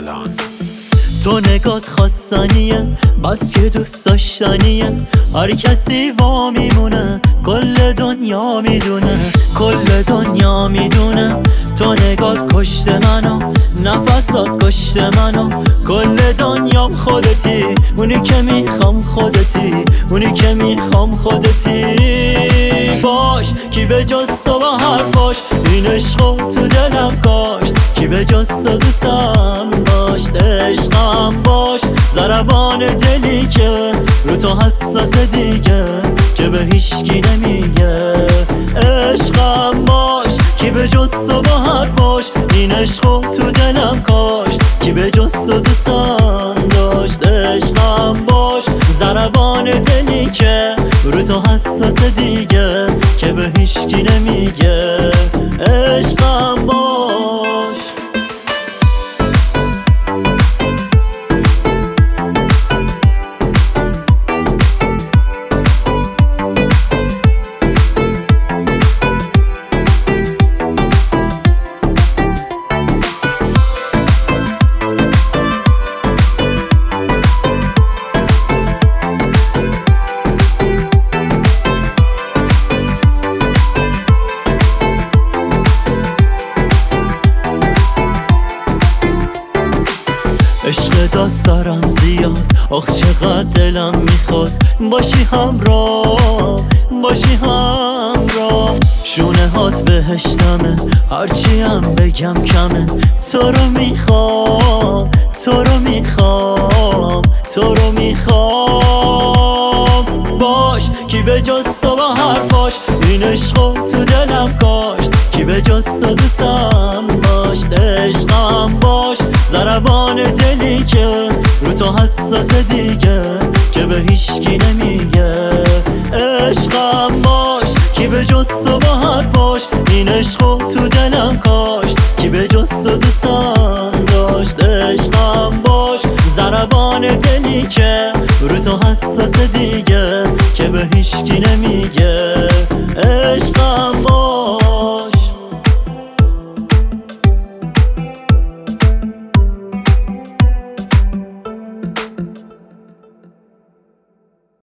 الان. تو نگات خواستنیه، بس که دوست داشتنیه. هر کسی وا میمونه، کل دنیا میدونه، کل دنیا میدونه. تو نگات کشت منو، نفسات کشت منو. کل دنیام خودتی، اونی که میخوام خودتی، اونی که میخوام خودتی. باش کی به جز تو با حرفاش این عشقو تو دلم کاشت. کی به جز تو دوستم داشت، عشقم باش. ضربان دلی که رو تو حساس دیگه، که به هیچکی نمیگه. عشقم باش کی به جز تو با حرفاش این عشقو تو دلم کاشت. کی به جز تو دوستم داشت، عشقم باش. ضربان دلی که رو تو حساس دیگه، که به هیچکی نمیگه. عشقم باش. عشق داستارم زیاد، آخ چقدر دلم میخواد باشی همراه، باشی همراه. شونه هات بهشتمه، هرچی هم بگم کمه. تو رو میخوام، تو رو میخوام، تو رو میخوام. باش کی به جز تو با حرفاش این عشقو تو دلم کاشت. کی به جز تو دوستم داشت، عشقم باش. ضربان دلی که رو تو حساس دیگه، که به هیچکی نمیگه. عشقم باش کی به جز تو با حرفاش این عشقو تو دلم کاشت. کی به جز تو دوستم داشت، عشقم باش. ضربان دلی که رو تو حساس دیگه، که به هیچکی نمیگه.